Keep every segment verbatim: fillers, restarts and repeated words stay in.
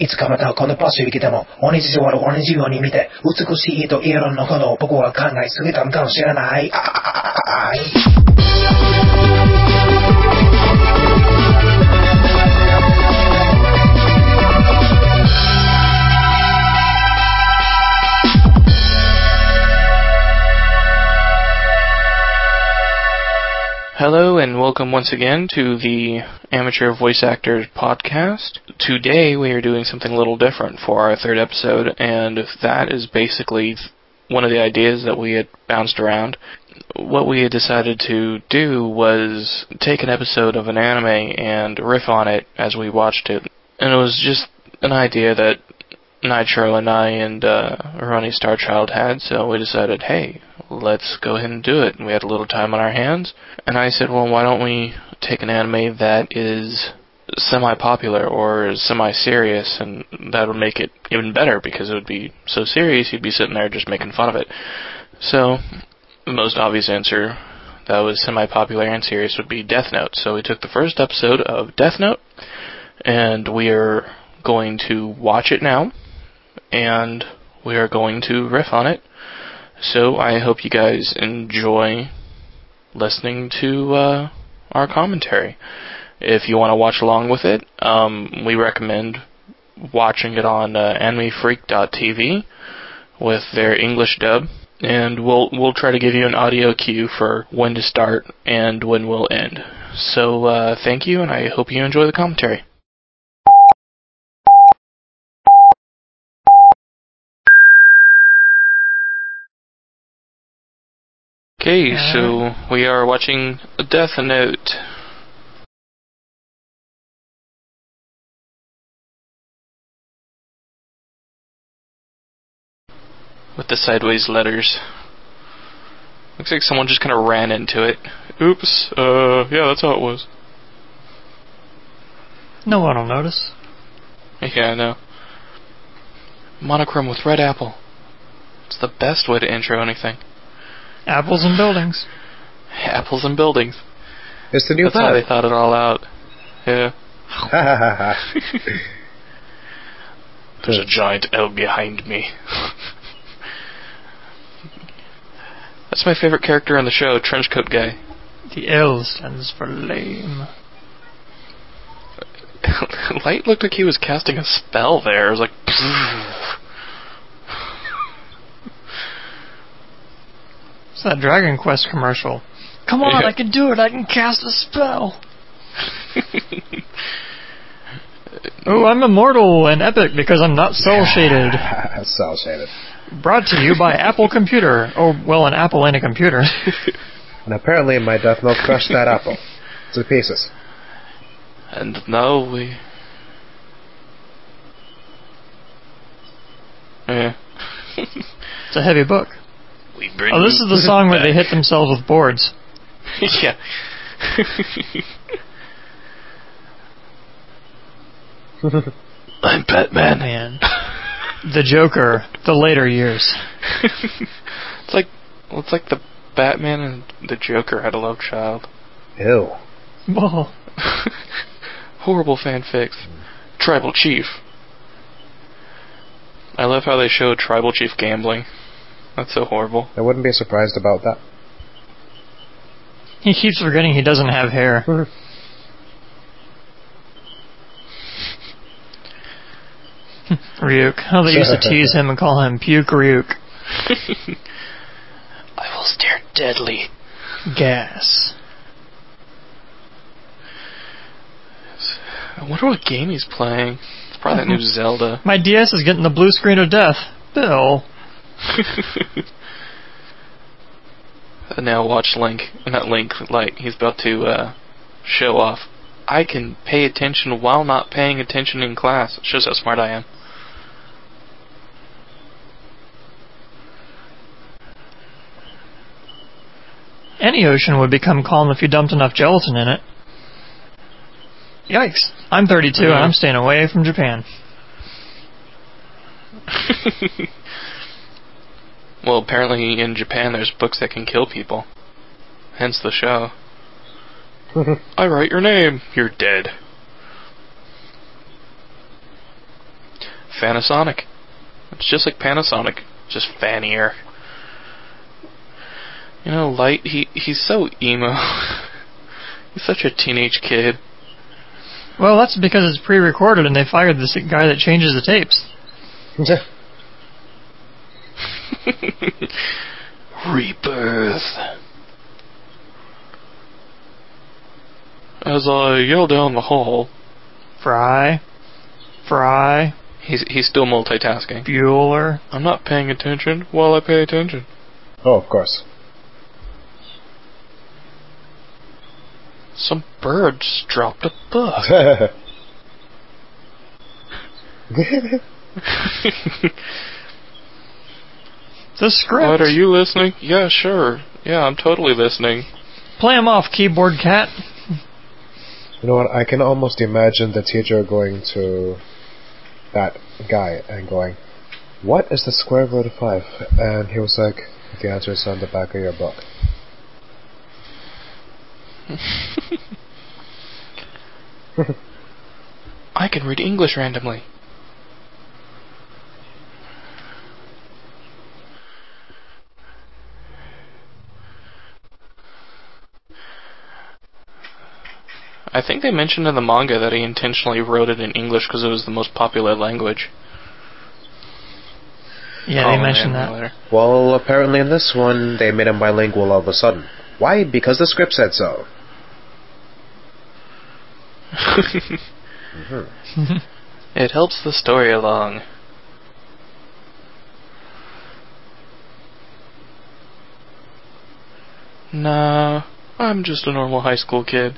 いつかまたこの場所に来ても同じように同じように見て美しいと言えるのことを僕は考えすぎたのかもしれない。あーい。 Hello and welcome once again to the Amateur Voice Actors Podcast. Today we are doing something a little different for our third episode, and that is basically one of the ideas that we had bounced around. What we had decided to do was take an episode of an anime and riff on it as we watched it. And it was just an idea that Nitro and I and uh, Ronnie Starchild had, so we decided, hey, let's go ahead and do it. And we had a little time on our hands, and I said, well, why don't we take an anime that is semi-popular or semi-serious, and that would make it even better, because it would be so serious you'd be sitting there just making fun of it. So, the most obvious answer that was semi-popular and serious would be Death Note. So we took the first episode of Death Note, and we are going to watch it now, and we are going to riff on it. So I hope you guys enjoy listening to uh, our commentary. If you want to watch along with it, um, we recommend watching it on uh, anime freak dot t v with their English dub, and we'll we'll try to give you an audio cue for when to start and when we'll end. So uh, thank you, and I hope you enjoy the commentary. Okay, so we are watching Death Note. With the sideways letters. Looks like someone just kind of ran into it. Oops, uh, yeah, that's how it was. No one will notice. Yeah, I know. Monochrome with red apple. It's the best way to intro anything. Apples and buildings. Apples and buildings. It's the new That's how they thought it all out. Yeah. There's a giant L behind me. That's my favorite character on the show, Trenchcoat Guy. The L stands for lame. Light looked like he was casting a spell there. It was like... It's that Dragon Quest commercial. Come on, yeah. I can do it. I can cast a spell. Oh, I'm immortal and epic because I'm not cell shaded. Cell shaded. Brought to you by Apple Computer. Oh, well, an apple and a computer. And apparently my Death Note crushed that apple to pieces. And now we... Yeah. It's a heavy book. We bring oh, this is the song where they hit themselves with boards. Yeah. I'm Batman. Man. The Joker, the later years. It's like it's like the Batman and the Joker had a love child. Ew. Whoa. Horrible fanfics. Tribal Chief. I love how they show Tribal Chief gambling. That's so horrible. I wouldn't be surprised about that. He keeps forgetting he doesn't have hair. Ryuk. Oh, they used to tease him and call him Puke Ryuk. I will stare deadly. Gas. I wonder what game he's playing. It's probably that new Zelda. My D S is getting the blue screen of death. Bill. And now watch Link. Not Link, Light. He's about to uh, show off. I can pay attention while not paying attention in class. It shows how smart I am. Any ocean would become calm if you dumped enough gelatin in it. Yikes. I'm thirty-two and I'm staying away from Japan. Well, apparently in Japan there's books that can kill people. Hence the show. I write your name. You're dead. Panasonic. It's just like Panasonic, just fannier. You know, Light, he he's so emo. He's such a teenage kid. Well, that's because it's pre-recorded and they fired the guy that changes the tapes. Rebirth. As I yell down the hall, Fry. Fry. He's he's still multitasking. Bueller. I'm not paying attention while I pay attention. Oh, of course. Some bird just dropped a book. The script. What, are you listening? Yeah, sure. Yeah, I'm totally listening. Play him off, keyboard cat. You know what? I can almost imagine the teacher going to that guy and going, "What is the square root of five?" And he was like, "The answer is on the back of your book." I can read English randomly. I think they mentioned in the manga that he intentionally wrote it in English because it was the most popular language. Yeah, Common they mentioned that. emulator. Well, apparently in this one, they made him bilingual all of a sudden. Why? Because the script said so. Mm-hmm. It helps the story along. Nah, I'm just a normal high school kid.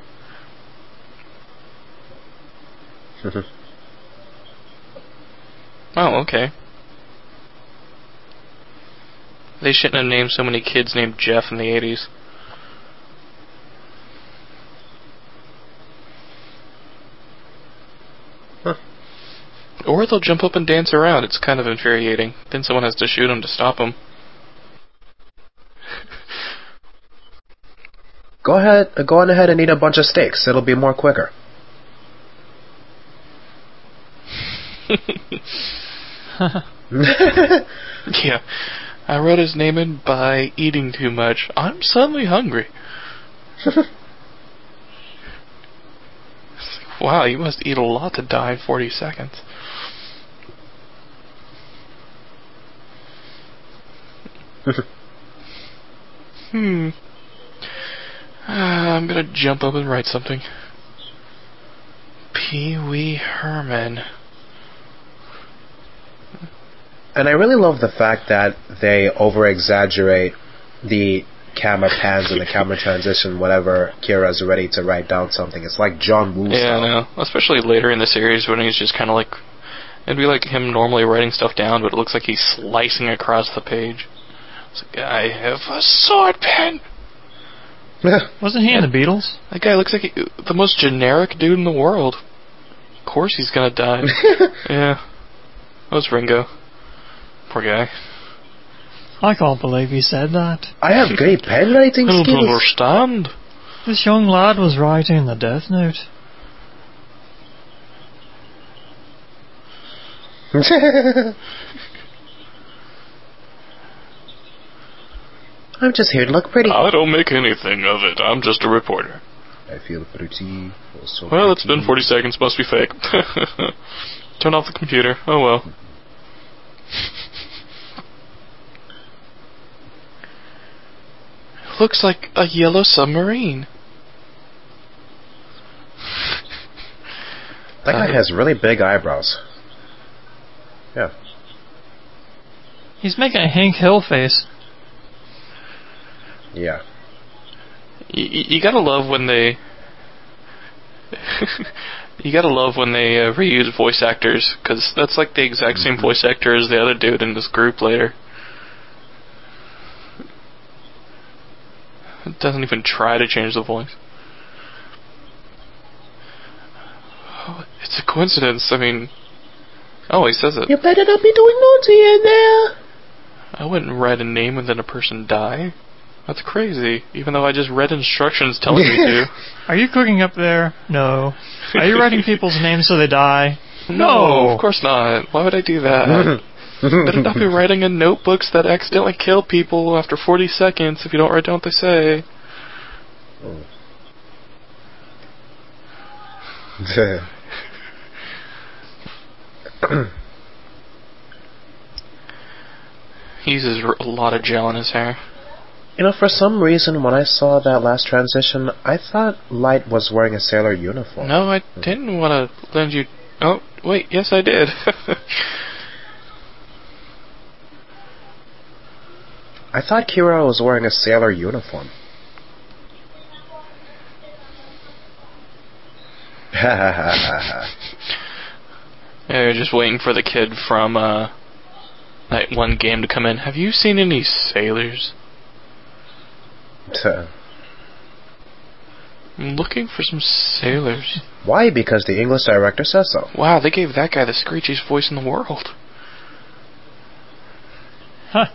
Oh, okay. They shouldn't have named so many kids named Jeff in the eighties. Huh. Or they'll jump up and dance around. It's kind of infuriating. Then someone has to shoot them to stop them. Go ahead, go on ahead and eat a bunch of steaks. It'll be more quicker. Yeah, I wrote his name in by eating too much. I'm suddenly hungry. Wow, you must eat a lot to die in forty seconds. hmm. Uh, I'm gonna jump up and write something. Pee Wee Herman. And I really love the fact that they over-exaggerate the camera pans and the camera transition whenever Kira's ready to write down something. It's like John Woo Yeah, style. I know. Especially later in the series when he's just kind of like... It'd be like him normally writing stuff down, but it looks like he's slicing across the page. It's like, I have a sword pen! Wasn't he in the Beatles? That guy looks like he, the most generic dude in the world. Of course he's gonna die. Yeah. That was Ringo. Poor guy. I can't believe he said that. I have great pen writing I don't skills. understand. This young lad was writing the Death Note. I'm just here to look pretty. I don't make anything of it. I'm just a reporter. I feel pretty. So Well, it's pretty. been forty seconds. Must be fake. Turn off the computer. Oh well. Looks like a yellow submarine. That guy Uh, has really big eyebrows. Yeah. He's making a Hank Hill face. Yeah. You, you gotta love when they. You gotta love when they uh, reuse voice actors, because that's like the exact same voice actor as the other dude in this group later. It doesn't even try to change the voice. Oh, it's a coincidence. I mean, oh, he says it. You better not be doing naughty in there. I wouldn't write a name and then a person die. That's crazy. Even though I just read instructions telling me to. Are you cooking up there? No. Are you writing people's names so they die? No, of course not. Why would I do that? Better not be writing in notebooks that accidentally kill people after forty seconds if you don't write down what they say. He uses a lot of gel in his hair. You know, for some reason, when I saw that last transition, I thought Light was wearing a sailor uniform. No, I didn't want to lend you... Oh, wait, yes I did. I thought Kira was wearing a sailor uniform. Yeah, you're just waiting for the kid from uh, that one game to come in. Have you seen any sailors? I'm looking for some sailors. Why? Because the English director says so. Wow, they gave that guy the screechiest voice in the world. Huh.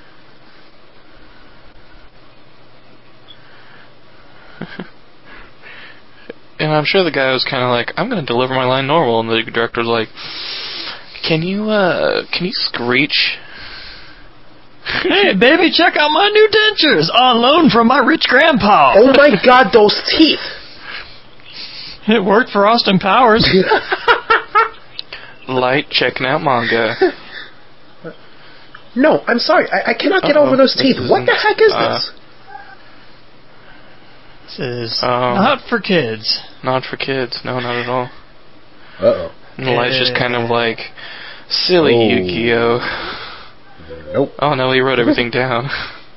And I'm sure the guy was kind of like, I'm going to deliver my line normal. And the director was like, can you, uh, can you screech? Hey, baby, check out my new dentures on loan from my rich grandpa. Oh my god, those teeth! It worked for Austin Powers. Light checking out manga. No, I'm sorry. I, I cannot get Uh-oh. over those This teeth. What the heck is uh, this? This is Um, not for kids. Not for kids. No, not at all. Uh-oh. And the Light's just kind of like, silly Oh. Yu-Gi-Oh! Nope. Oh no, he wrote everything down.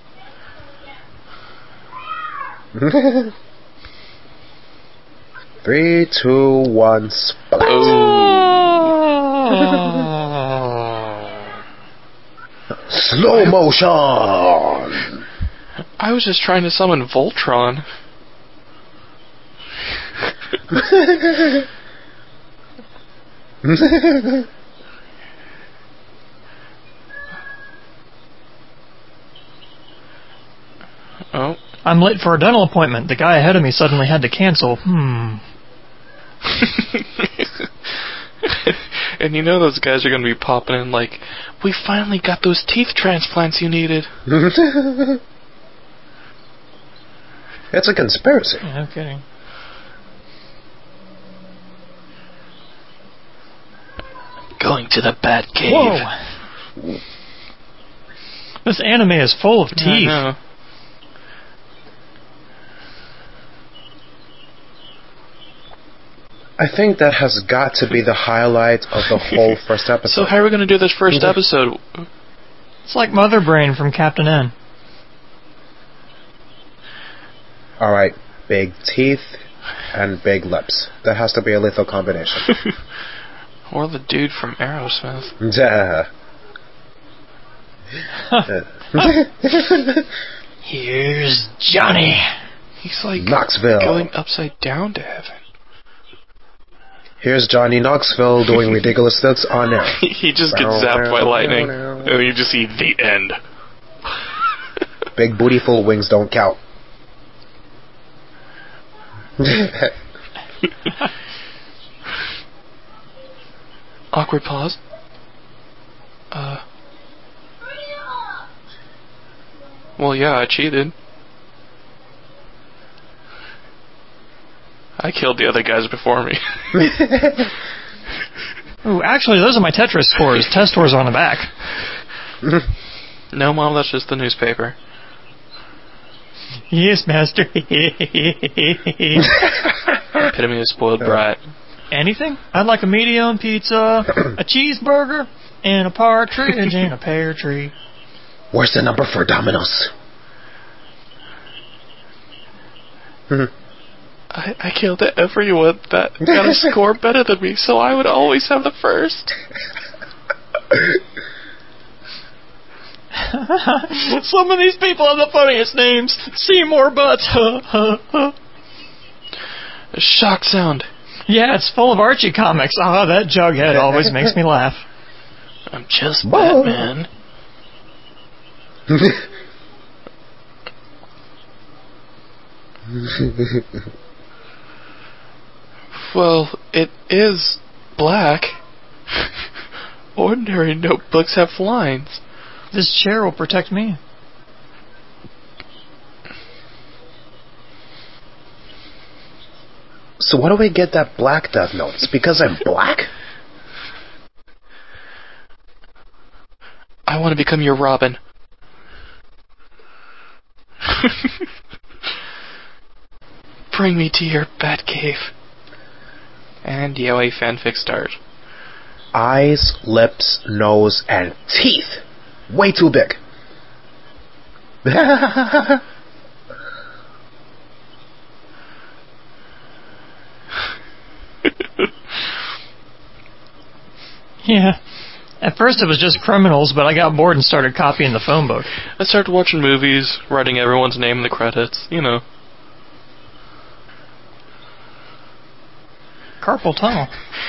Three, two, one, splat. Slow motion! I was just trying to summon Voltron. Oh. I'm late for a dental appointment. The guy ahead of me suddenly had to cancel. Hmm. And you know those guys are going to be popping in like, we finally got those teeth transplants you needed. It's a conspiracy. No kidding. Going to the Bat Cave. Whoa. This anime is full of I teeth. know. I think that has got to be the highlight of the whole first episode. So how are we going to do this first episode? It's like Mother Brain from Captain N. Alright, big teeth and big lips. That has to be a lethal combination. Or the dude from Aerosmith. Duh. Here's Johnny. He's like Knoxville. going upside down to heaven. Here's Johnny Knoxville doing ridiculous stunts on air. He just gets zapped by lightning. And you just see the end. Big bootyful wings don't count. Awkward pause. Uh. Well, yeah, I cheated. I killed the other guys before me. Ooh, actually, those are my Tetris scores. Test scores are on the back. No, Mom, that's just the newspaper. Yes, master. Epitome of spoiled brat. Anything? I'd like a medium pizza, a cheeseburger, and a partridge and a pear tree. Where's the number for Domino's? I, I killed everyone that got a score better than me, so I would always have the first. Some of these people have the funniest names. Seymour Butts. A shock sound. Yeah, it's full of Archie comics. Ah, that Jughead always makes me laugh. I'm just Batman. Well, it is black. Ordinary notebooks have lines. This chair will protect me. So why do we get that black Death Note? It's because I'm black? I want to become your Robin. Bring me to your bat cave. And Yaoi fanfic start. Eyes, lips, nose, and teeth. Way too big. Yeah. At first it was just criminals, but I got bored and started copying the phone book. I started watching movies, writing everyone's name in the credits, you know. Carpal tunnel.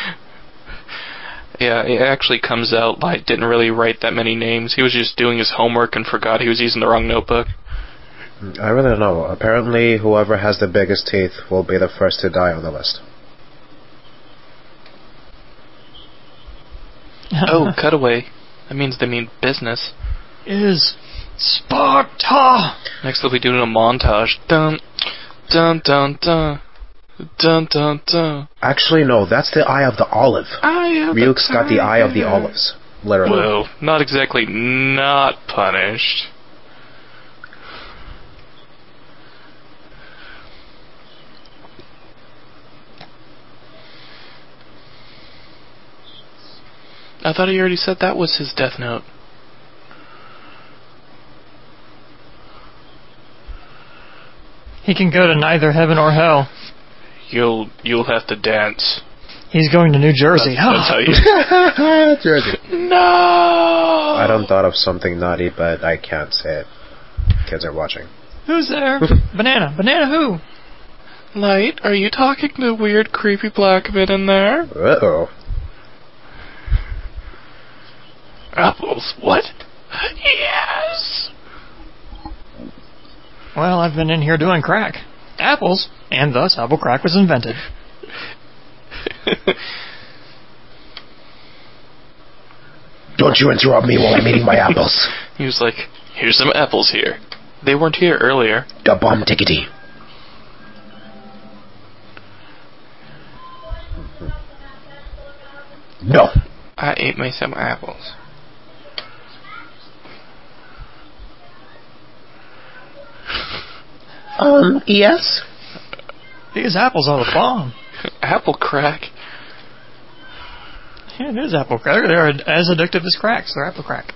Yeah, it actually comes out like didn't really write that many names. He was just doing his homework and forgot he was using the wrong notebook. I really don't know. Apparently, whoever has the biggest teeth will be the first to die on the list. Oh, cutaway. That means they mean business. Is Sparta. Next they'll be doing a montage. Dun, dun, dun, dun. Dun, dun, dun. Actually, no, that's the Eye of the Olive. Ryuk's got the Eye of the Olives. Literally. Well, not exactly not punished. I thought he already said that was his death note. He can go to neither heaven or hell. You'll you'll have to dance. He's going to New Jersey. That's, that's how you... Jersey. No! I don't thought of something naughty, but I can't say it. Kids are watching. Who's there? Banana. Banana who? Light, are you talking to weird, creepy black men in there? Uh-oh. Apples, what? Yes! Well, I've been in here doing crack. Apples, and thus apple crack was invented. Don't you interrupt me while I'm eating my apples. He was like, here's some apples here. They weren't here earlier. Da bomb tickety. No. I ate me some apples. Um, yes? These apples are the bomb. Apple crack? Yeah, it is apple crack. They're as addictive as cracks. They're apple crack.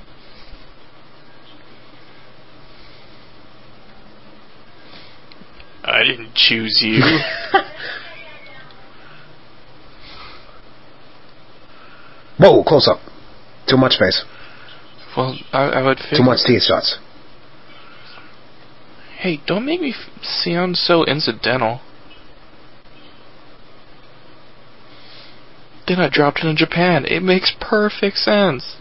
I didn't choose you. Whoa, close up. Too much face. Well, I, I would figure... Too much teeth shots. Hey, don't make me f- sound so incidental. Then I dropped it in Japan. It makes perfect sense.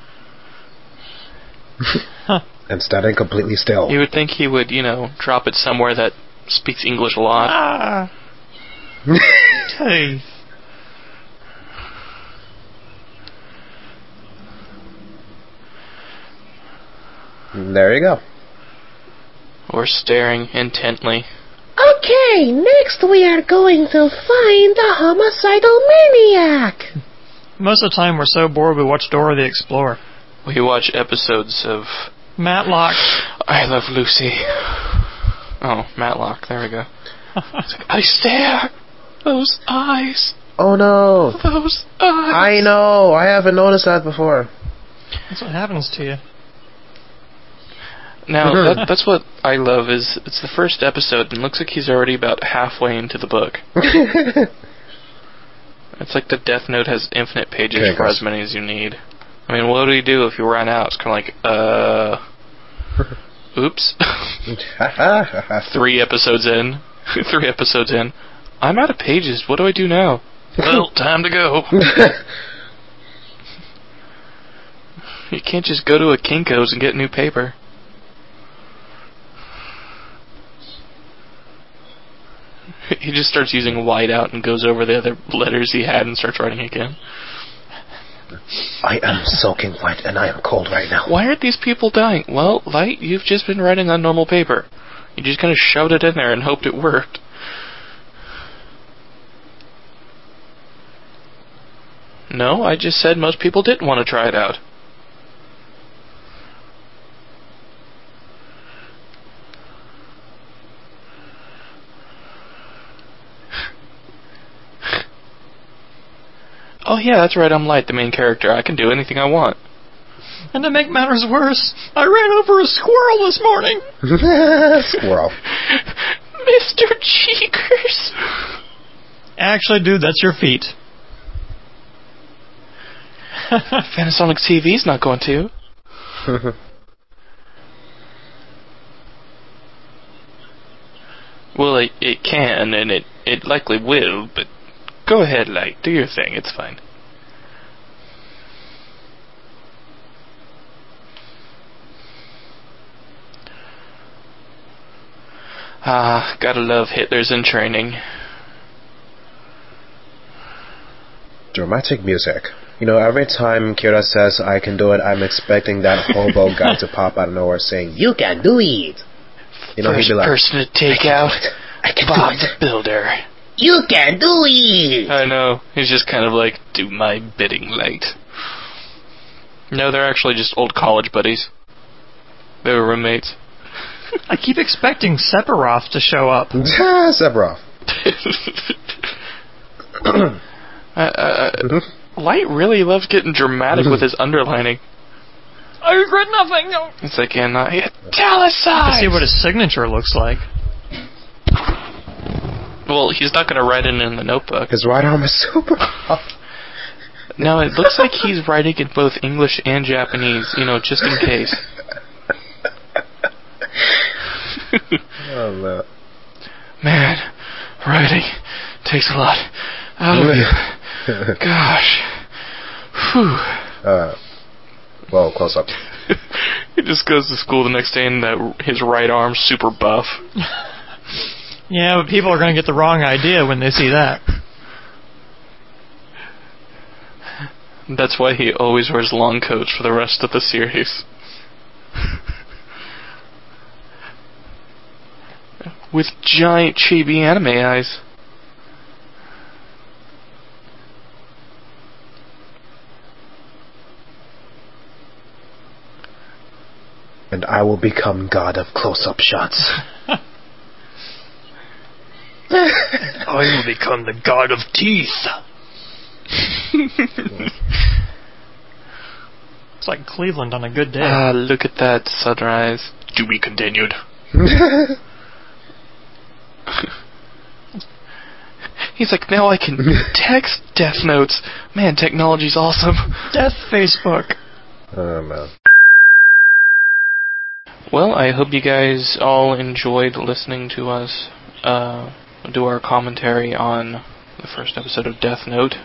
And standing completely still. You would think he would, you know, drop it somewhere that speaks English a lot. Ah. Teeth. There you go. Or staring intently. Okay, next we are going to find the homicidal maniac. Most of the time we're so bored we watch Dora the Explorer. We watch episodes of Matlock. I Love Lucy. Oh, Matlock. There we go. I stare. Those eyes. Oh no. Those eyes. I know. I haven't noticed that before. That's what happens to you. Now, that, that's what I love is it's the first episode and it looks like he's already about halfway into the book. It's like the Death Note has infinite pages Okay, for guys. as many as you need. I mean, what do you do if you run out? It's kind of like, uh... Oops. Three episodes in. Three episodes in. I'm out of pages. What do I do now? Well, time to go. You can't just go to a Kinko's and get new paper. He just starts using whiteout and goes over the other letters he had and starts writing again. I am soaking wet and I am cold right now. Why aren't these people dying? Well, Light, you've just been writing on normal paper. You just kind of shoved it in there and hoped it worked. No, I just said most people didn't want to try it out. Oh yeah, that's right, I'm Light, the main character. I can do anything I want. And to make matters worse, I ran over a squirrel this morning. Squirrel. Mister Cheekers. Actually, dude, that's your feet. Panasonic T V's not going to. Well, it, it can, and it, it likely will, but go ahead, Light. Do your thing. It's fine. Ah, gotta love Hitler's in training. Dramatic music. You know, every time Kira says, I can do it, I'm expecting that hobo guy to pop out of nowhere saying, you can do it! You know, First he'd be like, person to take out I can Bob do the it. Builder. You can do it! I know. He's just kind of like, do my bidding, Light. No, they're actually just old college buddies. They were roommates. I keep expecting Sephiroth to show up. Sephiroth. uh, uh, Light really loves getting dramatic with his underlining. I regret nothing. No. It's like, and I italicize! I see what his signature looks like. Well, he's not going to write it in the notebook. His right arm is super. No, it looks like he's writing in both English and Japanese, you know, just in case. Oh, man. Man, writing takes a lot out of you. Gosh. Whew. Uh, well, close up. He just goes to school the next day and that his right arm's super buff. Yeah, but people are going to get the wrong idea when they see that. That's why he always wears long coats for the rest of the series. With giant chibi anime eyes. And I will become god of close-up shots. I will become the god of teeth. It's like Cleveland on a good day. Ah, look at that sunrise. To be continued. He's like, now I can text Death Notes. Man, technology's awesome. Death Facebook. Oh, man. Well, I hope you guys all enjoyed listening to us uh, do our commentary on the first episode of Death Note.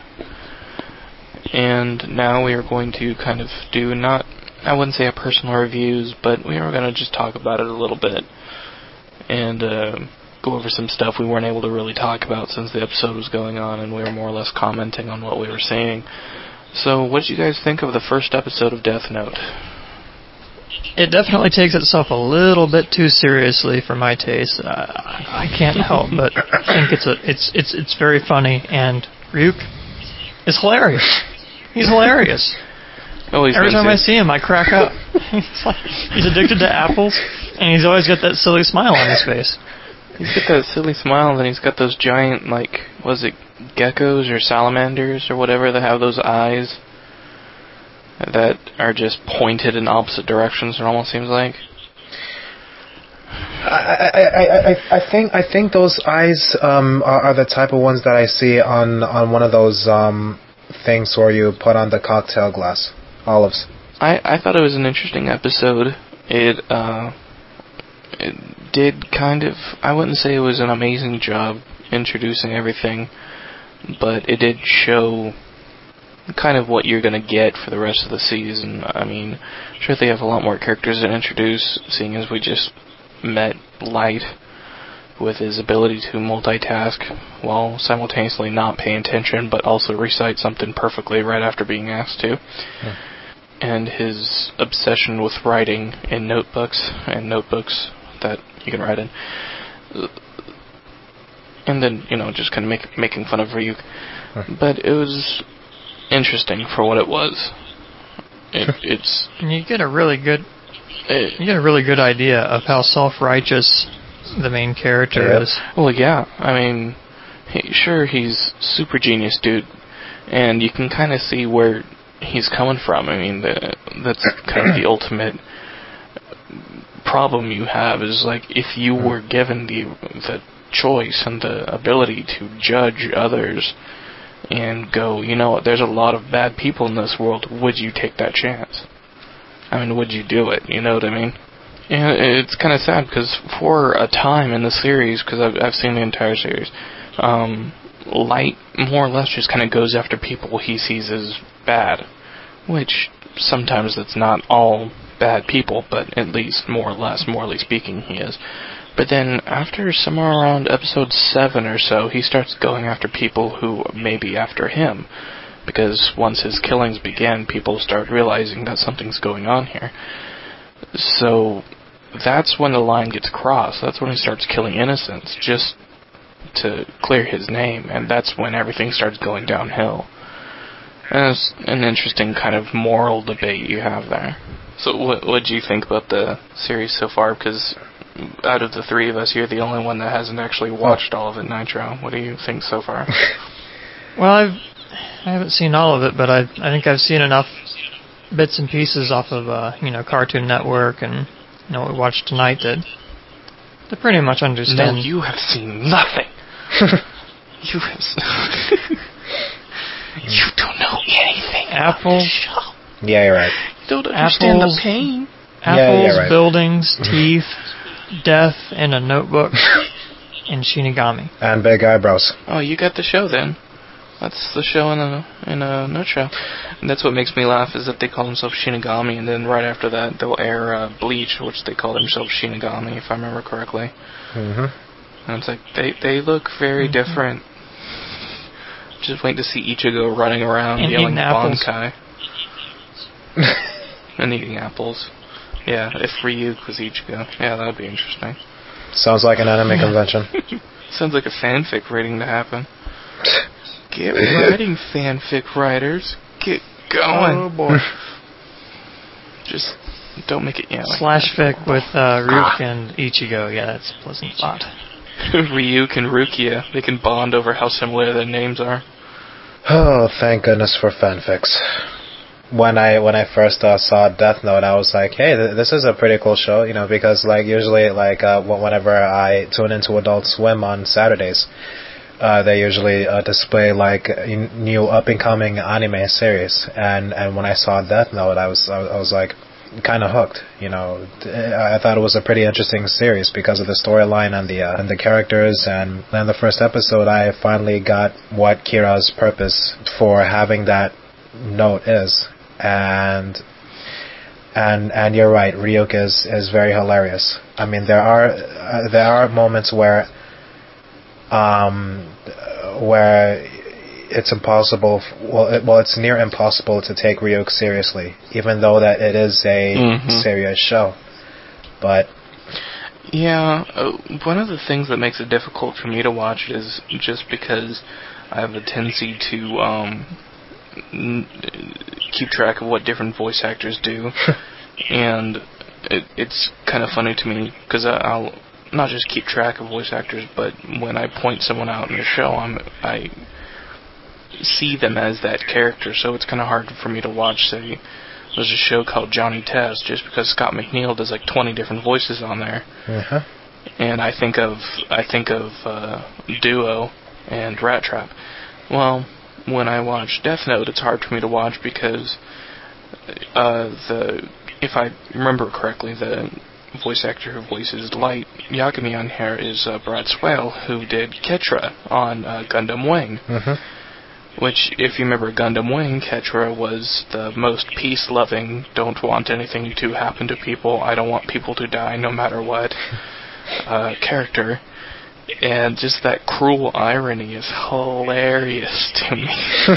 And now we are going to kind of do not, I wouldn't say a personal reviews, but we are going to just talk about it a little bit. And uh, go over some stuff we weren't able to really talk about since the episode was going on, and we were more or less commenting on what we were seeing. So, what did you guys think of the first episode of Death Note? It definitely takes itself a little bit too seriously for my taste. Uh, I can't help but think it's a, it's it's it's very funny, and Ryuk is hilarious. He's hilarious. Oh, he's Every time to. I see him, I crack up. He's like, he's addicted to apples, and he's always got that silly smile on his face. He's got that silly smile, and he's got those giant, like, was it geckos or salamanders or whatever that have those eyes that are just pointed in opposite directions, it almost seems like. I, I, I, I, I think I think those eyes um, are, are the type of ones that I see on, on one of those um, things where you put on the cocktail glass. Olives. I, I thought it was an interesting episode. It, uh... It did kind of, I wouldn't say it was an amazing job introducing everything, but it did show kind of what you're going to get for the rest of the season. I mean, sure, they have a lot more characters to introduce, seeing as we just met Light with his ability to multitask while simultaneously not paying attention, but also recite something perfectly right after being asked to. Hmm. And his obsession with writing in notebooks and notebooks that you can write in. And then, you know, just kind of make, making fun of Ryuk. Hmm. But it was interesting for what it was. It, it's... And you get a really good... It, You get a really good idea of how self-righteous the main character Yep. is. Well, yeah. I mean, he, sure, he's super genius, dude. And you can kind of see where he's coming from. I mean, the, that's kind of the ultimate problem you have is, like, if you were given the the choice and the ability to judge others and go, you know what, there's a lot of bad people in this world, would you take that chance? I mean, would you do it? You know what I mean? And it's kind of sad because for a time in the series, because I've, I've seen the entire series, um, Light more or less just kind of goes after people he sees as bad, which sometimes it's not all bad people, but at least more or less, morally speaking, he is. But then after somewhere around episode seven or so, he starts going after people who may be after him. Because once his killings began, people start realizing that something's going on here. So that's when the line gets crossed. That's when he starts killing innocents, just to clear his name. And that's when everything starts going downhill. And it's an interesting kind of moral debate you have there. So what what do you think about the series so far? Because out of the three of us, you're the only one that hasn't actually watched all of it, Nitro. What do you think so far? Well, I've I haven't seen all of it, but I I think I've seen enough bits and pieces off of uh, you know Cartoon Network and you know what we watched tonight that to pretty much understand. No, you have seen nothing. you have. S- you don't know anything. Apple. About the show. Yeah, you're right. You don't understand Apples. the pain. Apples, Yeah, yeah, right. buildings, teeth, death, and a notebook, and Shinigami. And big eyebrows. Oh, you got the show then. That's the show in a in a nutshell. And that's what makes me laugh is that they call themselves Shinigami, and then right after that they'll air uh, Bleach, which they call themselves Shinigami, if I remember correctly. Mm-hmm. And it's like they they look very Mm-hmm. different. Just waiting to see Ichigo running around And yelling eating apples. Bankai and eating apples. Yeah, if Ryuk was Ichigo, yeah, that would be interesting. Sounds like an anime convention. Sounds like a fanfic waiting to happen. Get writing, fanfic writers. Get going. Oh boy. Just don't make it, yeah. Like Slash fic with uh, Ryuk and Ichigo. Yeah, that's a pleasant thought. Ryuk and Rukia, they can bond over how similar their names are. Oh, thank goodness for fanfics. When I when I first uh, saw Death Note, I was like, "Hey, th- this is a pretty cool show," you know, because like usually like uh, wh- whenever I tune into Adult Swim on Saturdays, uh, they usually uh, display like n- new up and coming anime series, and and when I saw Death Note, I was I was, I was like kind of hooked, you know. I thought it was a pretty interesting series because of the storyline and the uh, and the characters, and in the first episode, I finally got what Kira's purpose for having that note is. And and and you're right, Ryuk is, is very hilarious. I mean, there are uh, there are moments where um where it's impossible. Well, it, well, it's near impossible to take Ryuk seriously, even though that it is a Mm-hmm. serious show. But Yeah, uh, one of the things that makes it difficult for me to watch is just because I have a tendency to um, n- keep track of what different voice actors do, and it, it's kind of funny to me because I'll not just keep track of voice actors, but when I point someone out in a show, I'm, I see them as that character, so it's kind of hard for me to watch, say, there's a show called Johnny Test, just because Scott McNeil does like twenty different voices on there. uh-huh. And I think of I think of uh, Duo and Rat Trap. Well, when I watch Death Note, it's hard for me to watch because uh, the if I remember correctly, the voice actor who voices Light Yagami on here is uh, Brad Swale, who did Ketra on uh, Gundam Wing. Mm-hmm. Which, if you remember Gundam Wing, Ketra was the most peace-loving, don't want anything to happen to people, I don't want people to die no matter what, uh, character. And just that cruel irony is hilarious to me.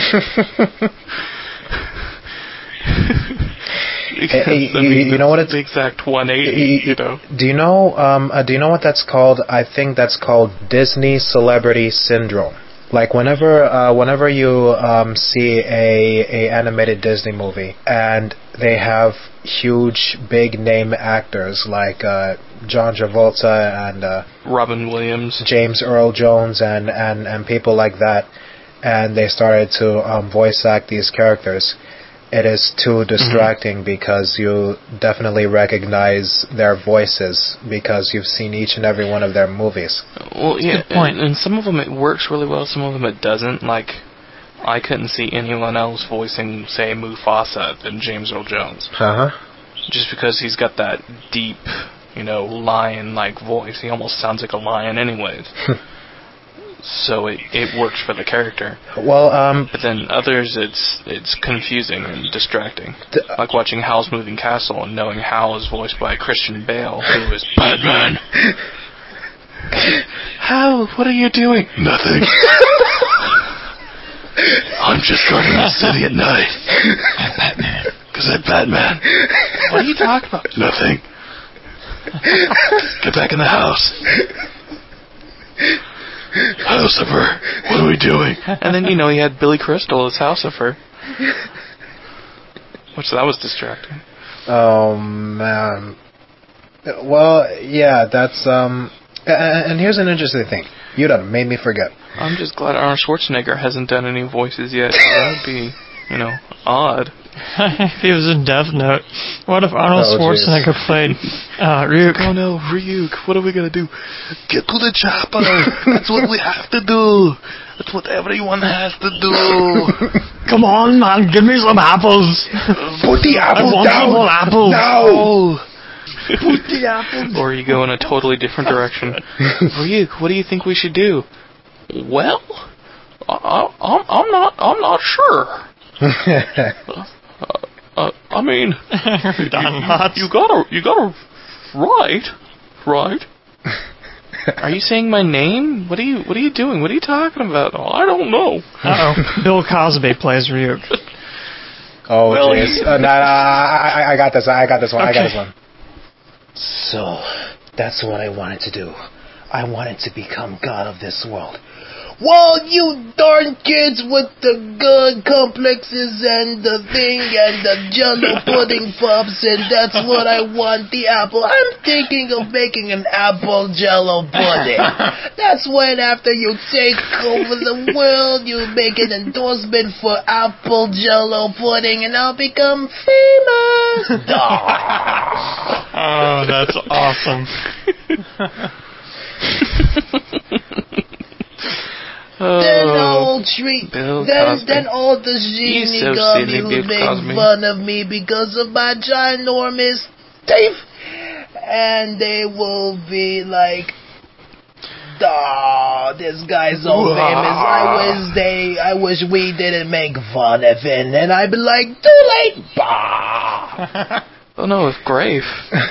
Because, Hey, I mean, you know what it's the exact one eighty, you know. Do you know? Um, uh, do you know what that's called? I think that's called Disney celebrity syndrome. Like whenever, uh, whenever you um, see a a animated Disney movie and they have huge, big name actors like uh, John Travolta and uh, Robin Williams, James Earl Jones, and, and, and people like that, and they started to um, voice act these characters. It is too distracting mm-hmm. because you definitely recognize their voices because you've seen each and every one of their movies. Well, yeah, good point. And, and some of them it works really well, some of them it doesn't. Like, I couldn't see anyone else voicing, say, Mufasa than James Earl Jones. Uh-huh. Just because he's got that deep, you know, lion-like voice. He almost sounds like a lion anyways. So it, it works for the character. Well, um... But then others, it's it's confusing and distracting. Th- like watching Howl's Moving Castle and knowing Howl is voiced by Christian Bale, who is Batman. Howl, what are you doing? Nothing. I'm just guarding the city at night. I'm Batman. Because I'm Batman. What are you talking about? Nothing. Get back in the house. Housifer, what are we doing? And then, you know, he had Billy Crystal as Housifer. Which, that was distracting. Oh, man. Well, yeah, that's, um... And here's an interesting thing. You done made me forget. I'm just glad Arnold Schwarzenegger hasn't done any voices yet. That would be, you know, odd. If he was in Death Note, what if Arnold oh, Schwarzenegger geez. played uh, Ryuk? Oh no, Ryuk, what are we gonna do? Get to the chopper! That's what we have to do! That's what everyone has to do! Come on, man, give me some apples! Put the apples I want down! Some more apples. No! Put the apples! Or you go in a totally different direction. Ryuk, what do you think we should do? Well, I, I'm, I'm not, I'm not sure. uh, uh, I mean, you, you gotta, you gotta, right, right. Are you saying my name? What are you, what are you doing? What are you talking about? Oh, I don't know. Uh oh, Bill Cosby plays Ryuk. Oh, well, jeez. Uh, nah, nah, I, I got this. I got this one. Okay. I got this one. So, that's what I wanted to do. I wanted to become god of this world. Well, you darn kids with the good complexes and the thing and the jello pudding pups, and that's what I want, the apple. I'm thinking of making an apple jello pudding. That's when after you take over the world, you make an endorsement for apple jello pudding, and I'll become famous. Oh, that's awesome. Oh, then all treat, Bill then Cosby. then all the genie so gummy silly, who make Cosby. fun of me because of my ginormous teeth, and they will be like, "Oh, this guy's so famous. I wish they, I wish we didn't make fun of him." And I'd be like, "Too late!" Bah. Oh no, if Grafe,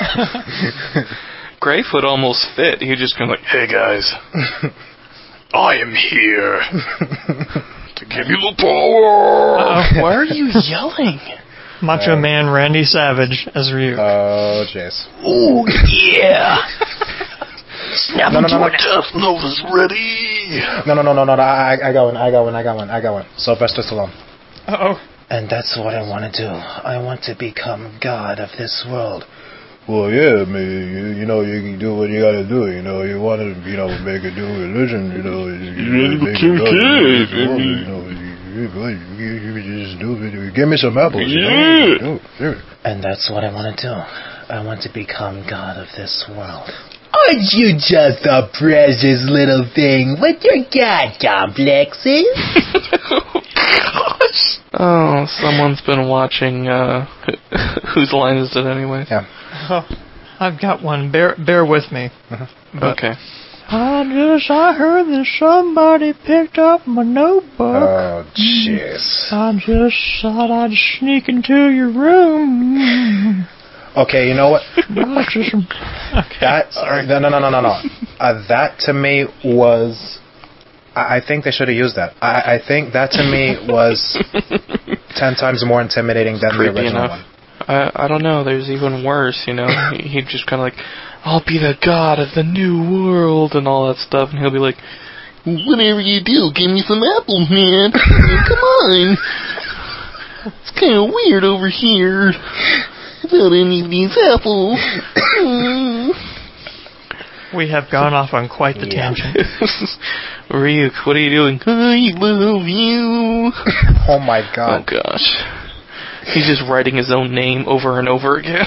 Grafe would almost fit. He'd just be like, "Hey guys." I am here to give you the power. Uh, why are you yelling? Macho uh, Man Randy Savage as Ryuk. Oh, jeez. Oh, yeah. Snap no, no, into no, a no. Death Note is ready. No, no, no, no, no. I, I got one. I got one. I got one. I got one. Sylvester Stallone. Uh oh. And that's what I want to do. I want to become god of this world. Well, yeah, I mean, you, you know, you can do what you gotta do, you know, you want to, you know, make a new religion, you know, you, you make it up, you know, you, you, you just do it, give me some apples, you know, do, do. And that's what I want to do. I want to become god of this world. Aren't you just a precious little thing with your god complexes? Oh, someone's been watching, uh, whose line is it anyway? Yeah. Oh, I've got one. Bear bear with me. Uh-huh. Okay. I just, I heard that somebody picked up my notebook. Oh, jeez. I just thought I'd sneak into your room. Okay, you know what? Okay, That sorry. no no no no no no. Uh, that to me was. I, I think they should have used that. I, I think that to me was ten times more intimidating than the Creepy original enough. one. I I don't know. There's even worse. You know, he, he'd just kind of like, I'll be the god of the new world and all that stuff, and he'll be like, whatever you do, give me some apples, man. Come on. It's kind of weird over here without any of these apples. Mm. We have gone off on quite the Yeah. tangent. Ryuk, what are you doing? I love you. Oh my Oh god. gosh. He's just writing his own name over and over again.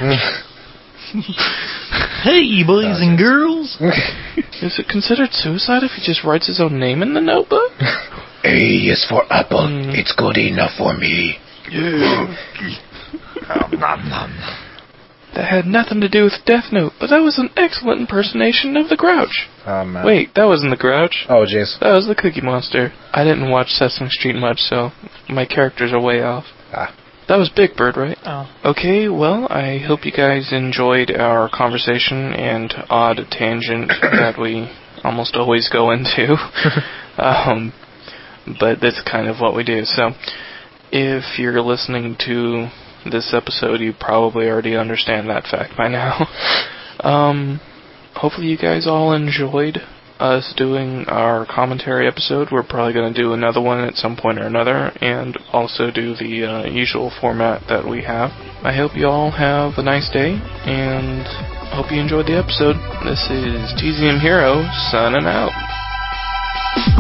Hey, boys and girls. Is it considered suicide if he just writes his own name in the notebook? A is for apple. Mm. It's good enough for me. Yeah. Nom, nom. That had nothing to do with Death Note, but that was an excellent impersonation of the Grouch. Oh man. Wait, that wasn't the Grouch. Oh jeez. That was the Cookie Monster. I didn't watch Sesame Street much, so my characters are way off. Ah. That was Big Bird, right? Oh. Okay, well, I hope you guys enjoyed our conversation and odd tangent that we almost always go into. um, but that's kind of what we do. So, if you're listening to this episode, you probably already understand that fact by now. um, hopefully you guys all enjoyed us doing our commentary episode. We're probably going to do another one at some point or another, and also do the uh, usual format that we have. I hope you all have a nice day, and hope you enjoyed the episode. This is T Z M Hero, signing out.